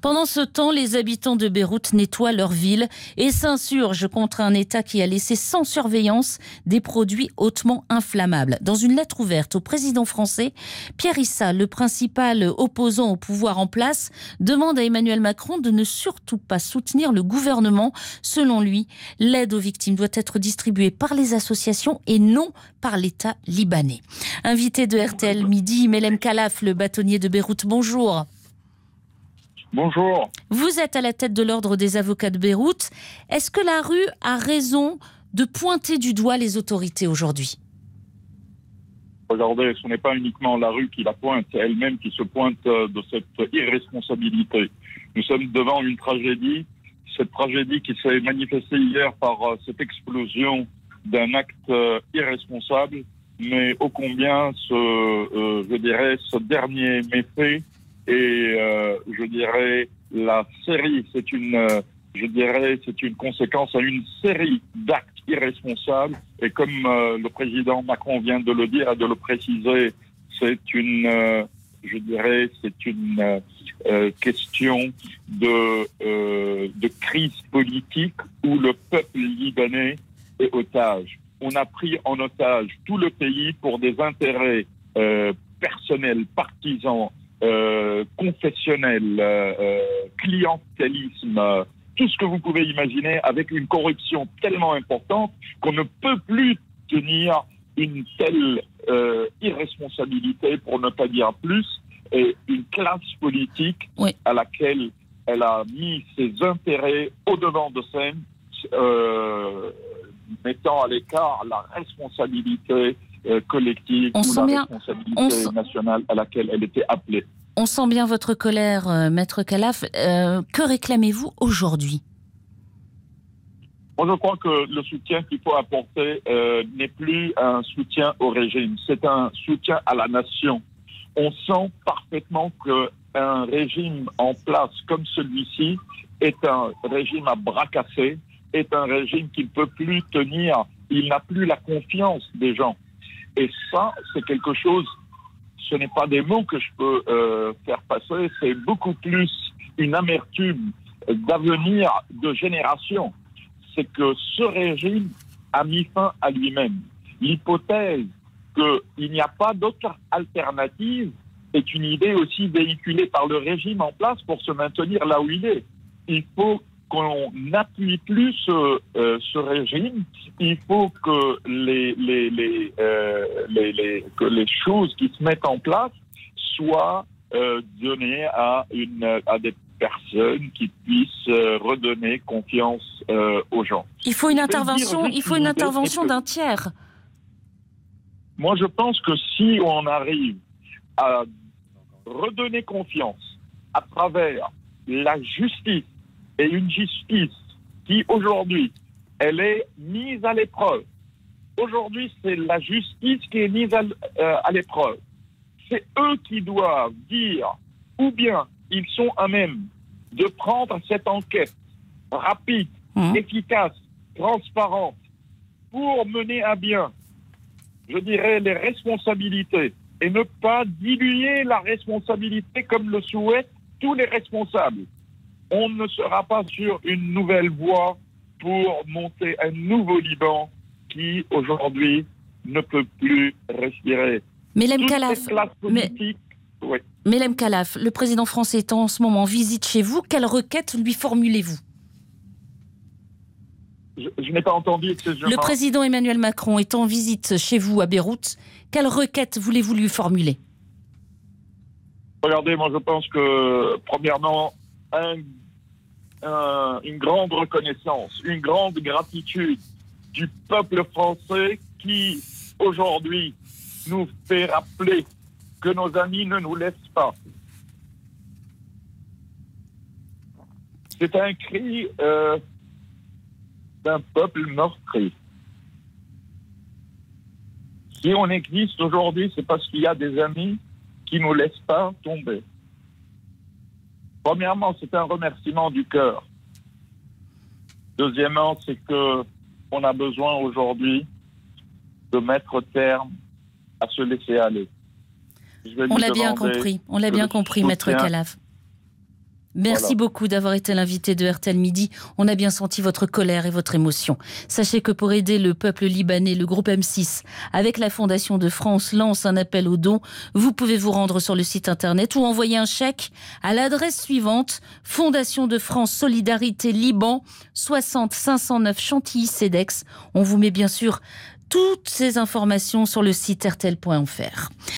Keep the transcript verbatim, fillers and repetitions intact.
Pendant ce temps, les habitants de Beyrouth nettoient leur ville et s'insurgent contre un État qui a laissé sans surveillance des produits hautement inflammables. Dans une lettre ouverte au président français, Pierre Issa, le principal opposant au pouvoir en place, demande à Emmanuel Macron de ne surtout pas soutenir le gouvernement. Selon lui, l'aide aux victimes doit être distribuée par les associations et non par l'État libanais. Invité de R T L Midi, Melhem Khalaf, le bâtonnier de Beyrouth, bonjour. Bonjour. Vous êtes à la tête de l'Ordre des avocats de Beyrouth. Est-ce que la rue a raison de pointer du doigt les autorités aujourd'hui ? Regardez, ce n'est pas uniquement la rue qui la pointe, c'est elle-même qui se pointe de cette irresponsabilité. Nous sommes devant une tragédie, cette tragédie qui s'est manifestée hier par cette explosion d'un acte irresponsable, mais ô combien ce, euh, je dirais, ce dernier méfait et euh, je dirais la série, c'est une, euh, je dirais, c'est une conséquence à une série d'actes irresponsables. Et comme euh, le président Macron vient de le dire et de le préciser, c'est une, euh, je dirais, c'est une euh, euh, question de euh, de crise politique où le peuple libanais est otage. On a pris en otage tout le pays pour des intérêts euh, personnels, partisans. Euh, confessionnel, euh, euh, clientélisme, euh, tout ce que vous pouvez imaginer, avec une corruption tellement importante qu'on ne peut plus tenir une telle euh, irresponsabilité, pour ne pas dire plus, et une classe politique oui. à laquelle elle a mis ses intérêts au devant de scène, euh, mettant à l'écart la responsabilité Euh, collective on ou la bien, responsabilité sent, nationale à laquelle elle était appelée. On sent bien votre colère, euh, Maître Khalaf. Euh, que réclamez-vous aujourd'hui ? Moi, je crois que le soutien qu'il faut apporter euh, n'est plus un soutien au régime, c'est un soutien à la nation. On sent parfaitement qu'un régime en place comme celui-ci est un régime à bras cassés, est un régime qui ne peut plus tenir, il n'a plus la confiance des gens. Et ça, c'est quelque chose, ce n'est pas des mots que je peux euh, faire passer, c'est beaucoup plus une amertume d'avenir de génération. C'est que ce régime a mis fin à lui-même. L'hypothèse qu'il n'y a pas d'autre alternative est une idée aussi véhiculée par le régime en place pour se maintenir là où il est. Il faut qu'on n'appuie plus ce, euh, ce régime, il faut que les, les, les, euh, les, les, que les choses qui se mettent en place soient euh, données à, une, à des personnes qui puissent euh, redonner confiance euh, aux gens. Il faut une intervention, il faut une intervention d'un tiers. Moi, je pense que si on arrive à redonner confiance à travers la justice, et une justice qui, aujourd'hui, elle est mise à l'épreuve. Aujourd'hui, c'est la justice qui est mise à, euh, à l'épreuve. C'est eux qui doivent dire, ou bien ils sont à même de prendre cette enquête rapide, mmh. efficace, transparente, pour mener à bien, je dirais, les responsabilités, et ne pas diluer la responsabilité comme le souhaitent tous les responsables. On ne sera pas sur une nouvelle voie pour monter un nouveau Liban qui, aujourd'hui, ne peut plus respirer. Melhem Khalaf, mais... oui. Melhem Khalaf, le président français est en ce moment en visite chez vous. Quelle requête lui formulez-vous ? Je, je n'ai pas entendu. Excusez-moi. Le président Emmanuel Macron est en visite chez vous à Beyrouth. Quelle requête voulez-vous lui formuler ? Regardez, moi je pense que, premièrement, un Un, une grande reconnaissance, une grande gratitude du peuple français qui, aujourd'hui, nous fait rappeler que nos amis ne nous laissent pas. C'est un cri euh, d'un peuple meurtri. Si on existe aujourd'hui, c'est parce qu'il y a des amis qui ne nous laissent pas tomber. Premièrement, c'est un remerciement du cœur. Deuxièmement, c'est que on a besoin aujourd'hui de mettre terme à se laisser aller. On l'a bien compris, on l'a bien compris, Maître Khalaf. Merci Voilà. beaucoup d'avoir été l'invité de R T L Midi. On a bien senti votre colère et votre émotion. Sachez que pour aider le peuple libanais, le groupe M six, avec la Fondation de France, lance un appel aux dons. Vous pouvez vous rendre sur le site internet ou envoyer un chèque à l'adresse suivante: Fondation de France Solidarité Liban, soixante cinq cent neuf Chantilly-Cedex. On vous met bien sûr toutes ces informations sur le site R T L point F R.